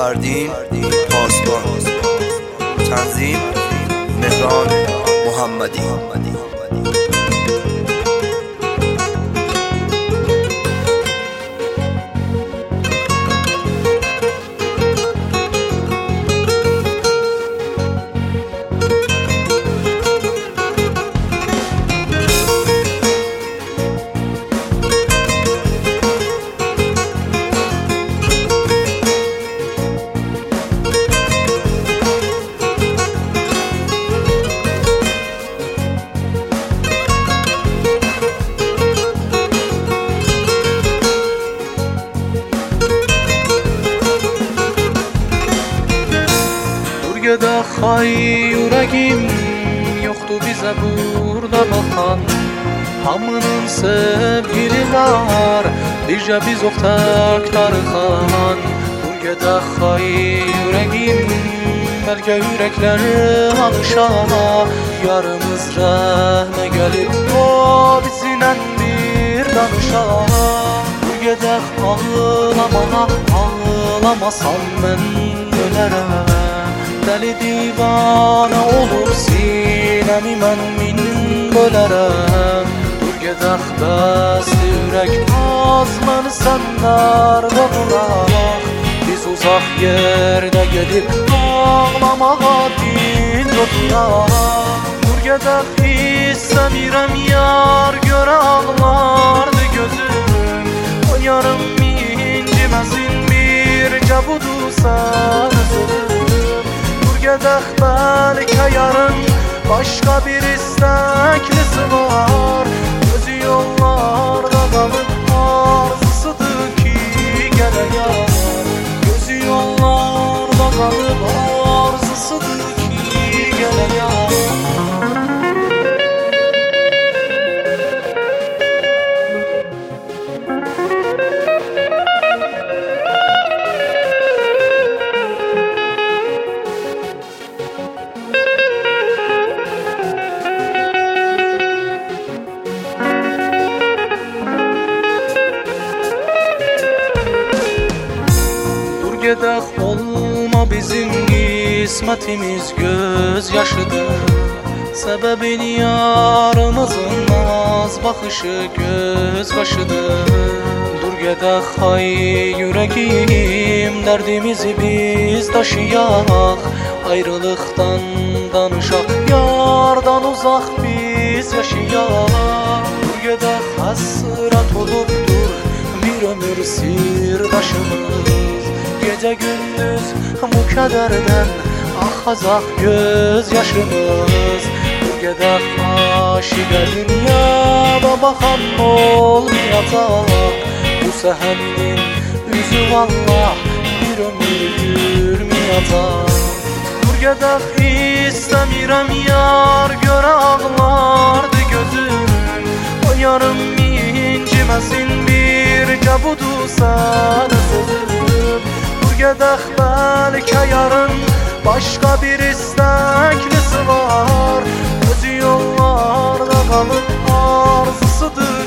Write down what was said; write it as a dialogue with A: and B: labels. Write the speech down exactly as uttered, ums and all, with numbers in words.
A: فردین پاسبان. تنظیم مهران محمدی.
B: Gecədə xay ürəgim yoxdur bizə burada baxan. Hamının sevgili var, bircə biz ox tək darıxan. Bu gecə xay ürəgim bəlkə ürəklər alışana. Yarımız rəhmə gəlib o bizimlə bir danışana. Bu gecə ağlamağa, ağlamasan mən ölərəm. Dəli divana olub sinəmi mən min bölərəm. Dur gedək bəsli ürək az məni sənlərdə bıraq. Biz uzaq yerdə gedib ağlamağa dil yoxduraq. Dur gedək istəmirəm yar görə ağlardı gözüm. O yarım inciməsin bircə budur sənə sözüm. Gedək bəlkə yarın başqa bir istəklisi var. Gözü yollarda qalıb arzusıdır ki gələ yar. Gözü yollarda qalıb arzusıdır ki gələ yar. Gedək olma bizim qismətimiz göz yaşıdır. Səbəbin yarımızın az baxışı göz başıdır. Dur gedək hay ürəgim dərdimizi biz daşıyaq. Ayrılıqdan danışaq, yardan uzaq biz yaşayaq. Dur gedək həsrət olubdur bir ömür sirdaşımız. Gecə gündüz bu kədərdən axacaq göz yaşımız. Bu gedək aşiqə dünyada baxan olmayacaq. Bu səhənin üzü vallah bir ömür gülməyəcək. Dur gedək istəmirəm yar görə ağlardı gözüm. O yarım inciməsin bircə budur sənə sözüm. Gedək bəlkə yarın başqa bir istəklisi var. Özü yollarda qalıb arzusudur